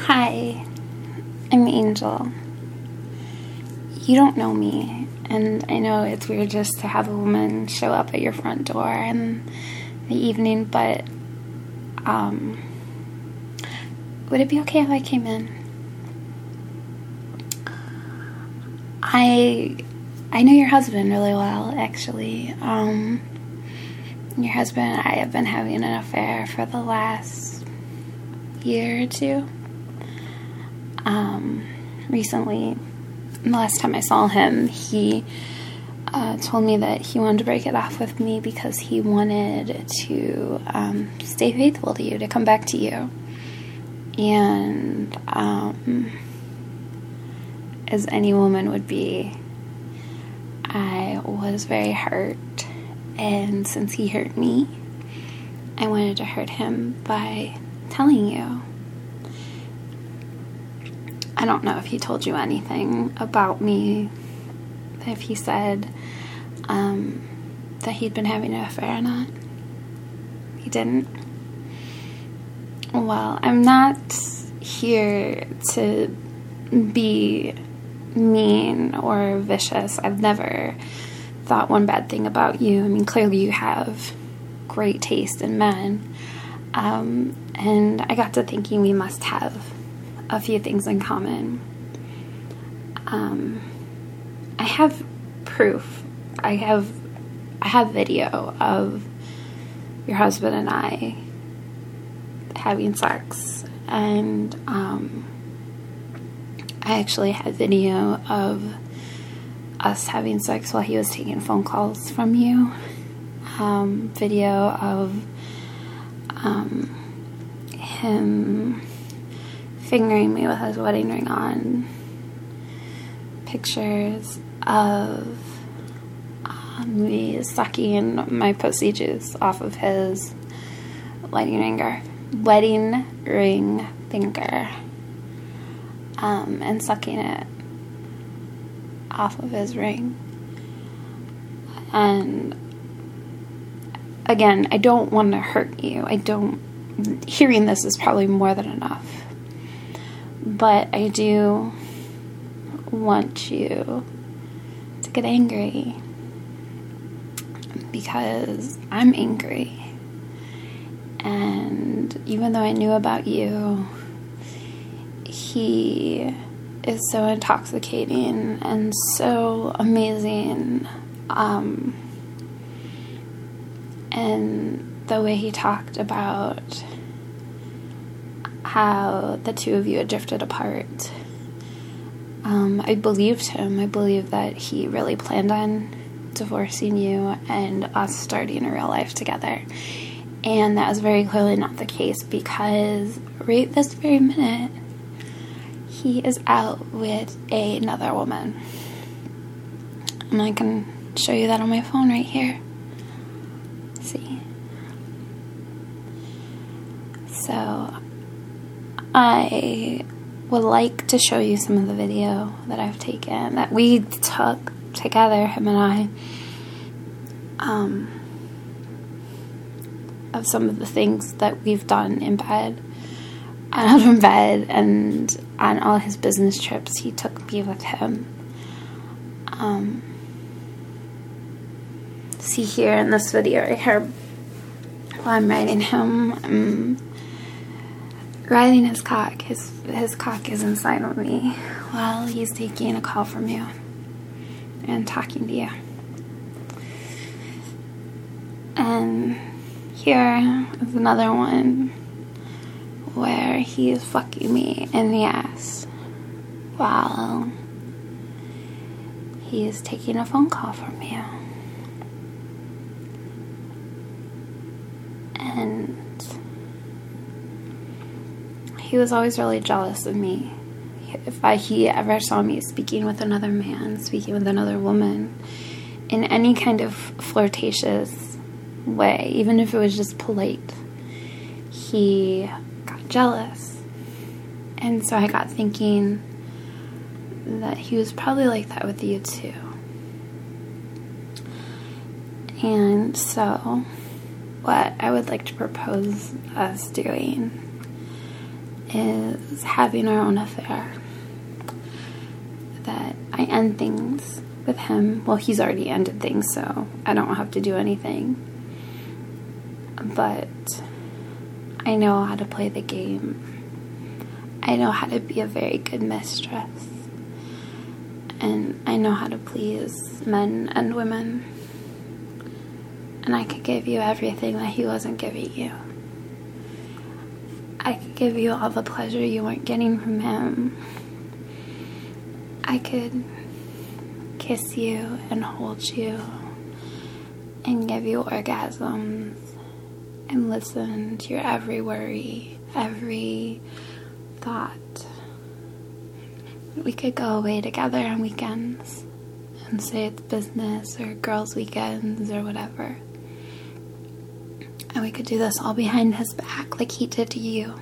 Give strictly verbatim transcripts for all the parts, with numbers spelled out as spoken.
Hi, I'm Angel. You don't know me, and I know it's weird just to have a woman show up at your front door in the evening, but um, would it be okay if I came in? I I know your husband really well, actually. Um, your husband and I have been having an affair for the last year or two. Um, recently, the last time I saw him, he uh, told me that he wanted to break it off with me because he wanted to um, stay faithful to you, to come back to you. And um, as any woman would be, I was very hurt. And since he hurt me, I wanted to hurt him by telling you. I don't know if he told you anything about me, if he said um, that he'd been having an affair or not. He didn't. Well, I'm not here to be mean or vicious. I've never thought one bad thing about you. I mean, clearly you have great taste in men. Um, and I got to thinking we must have a few things in common. Um, I have proof. I have I have video of your husband and I having sex, and um, I actually had video of us having sex while he was taking phone calls from you. Um, video of um, him fingering me with his wedding ring on. Pictures of um, me sucking my pussy juice off of his wedding ringer, wedding ring finger, um, and sucking it off of his ring. And again, I don't want to hurt you. I don't. Hearing this is probably more than enough. But I do want you to get angry, because I'm angry. And even though I knew about you, he is so intoxicating and so amazing. Um, and the way he talked about how the two of you had drifted apart, um, I believed him. I believed that he really planned on divorcing you and us starting a real life together. And that was very clearly not the case, because right this very minute, he is out with another woman. And I can show you that on my phone right here. See? So I would like to show you some of the video that I've taken, that we took together, him and I, um, of some of the things that we've done in bed, out of bed, and on all his business trips. He took me with him. Um, see here in this video right here, while I'm riding him, I'm riding his cock. His, his cock is inside of me while he's taking a call from you and talking to you. And here is another one where he is fucking me in the ass while he is taking a phone call from you. And he was always really jealous of me. If I, he ever saw me speaking with another man, speaking with another woman, in any kind of flirtatious way, even if it was just polite, he got jealous. And so I got thinking that he was probably like that with you too. And so what I would like to propose us doing is having our own affair. That I end things with him. Well, he's already ended things, so I don't have to do anything. But I know how to play the game. I know how to be a very good mistress. And I know how to please men and women. And I could give you everything that he wasn't giving you. I could give you all the pleasure you weren't getting from him. I could kiss you and hold you and give you orgasms and listen to your every worry, every thought. We could go away together on weekends and say it's business or girls' weekends or whatever. And we could do this all behind his back like he did to you.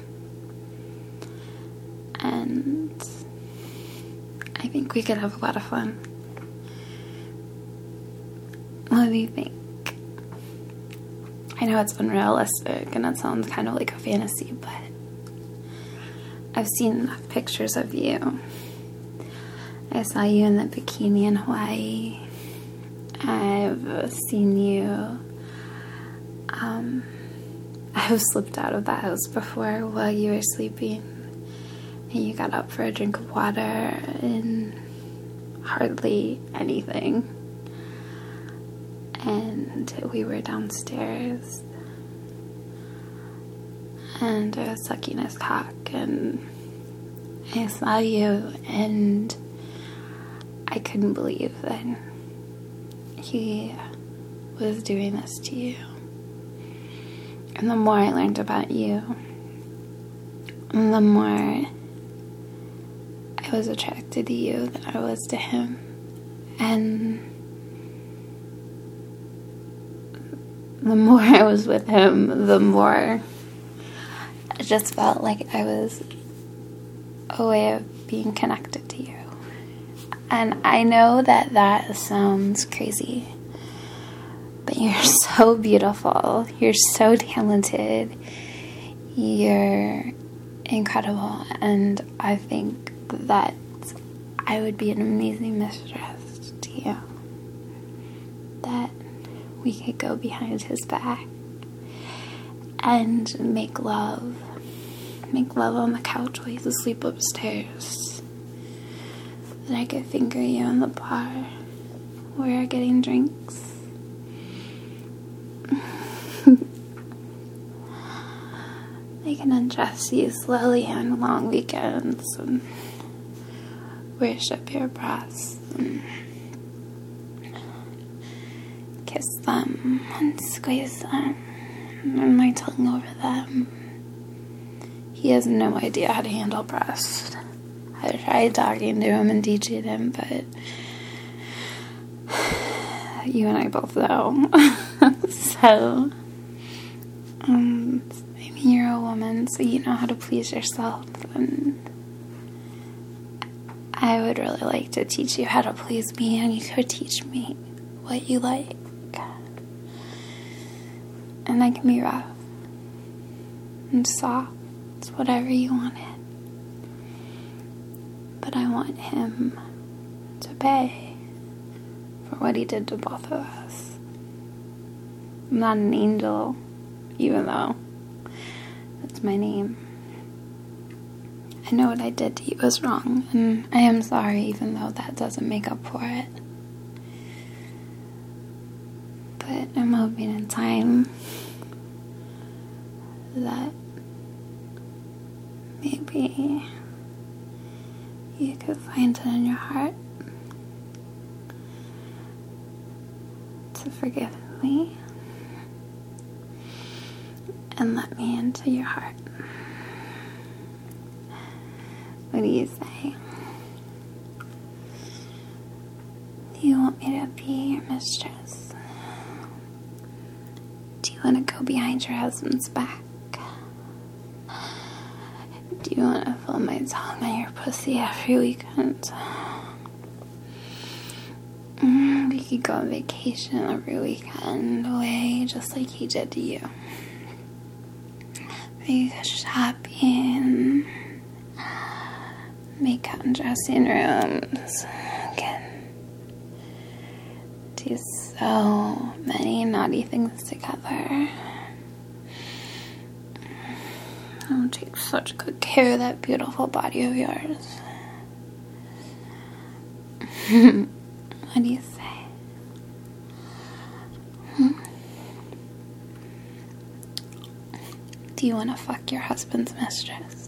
And I think we could have a lot of fun. What do you think? I know it's unrealistic and it sounds kind of like a fantasy, but I've seen enough pictures of you. I saw you in the bikini in Hawaii. I've seen you. Um, I've slipped out of the house before while you were sleeping. And you got up for a drink of water and hardly anything. And we were downstairs. And I was sucking his cock and I saw you and I couldn't believe that he was doing this to you. And the more I learned about you, and the more I was attracted to you than I was to him. And the more I was with him, the more it just felt like I was a way of being connected to you. And I know that that sounds crazy, but you're so beautiful. You're so talented. You're incredible. And I think that I would be an amazing mistress to you. That we could go behind his back and make love. Make love on the couch while he's asleep upstairs. That I could finger you in the bar where you're getting drinks. I can undress you slowly on long weekends and worship your breasts and kiss them and squeeze them and run my tongue over them. He has no idea how to handle breasts. I tried talking to him and teaching him, but you and I both know. So, um, I mean, you're a woman, so you know how to please yourself, and I would really like to teach you how to please me, and you could teach me what you like. And I can be rough and soft, it's whatever you wanted. But I want him to pay for what he did to both of us. I'm not an angel, even though that's my name. I know what I did to you was wrong, and I am sorry, even though that doesn't make up for it. But I'm hoping in time that maybe you could find it in your heart to forgive me and let me into your heart. What do you say? Do you want me to be your mistress? Do you want to go behind your husband's back? Do you want to feel my tongue on your pussy every weekend? Mm, we could go on vacation every weekend away, just like he did to you. We could go shopping. make out dressing rooms. Again. Do so many naughty things together. I'll take such good care of that beautiful body of yours. What do you say? Hmm? Do you want to fuck your husband's mistress?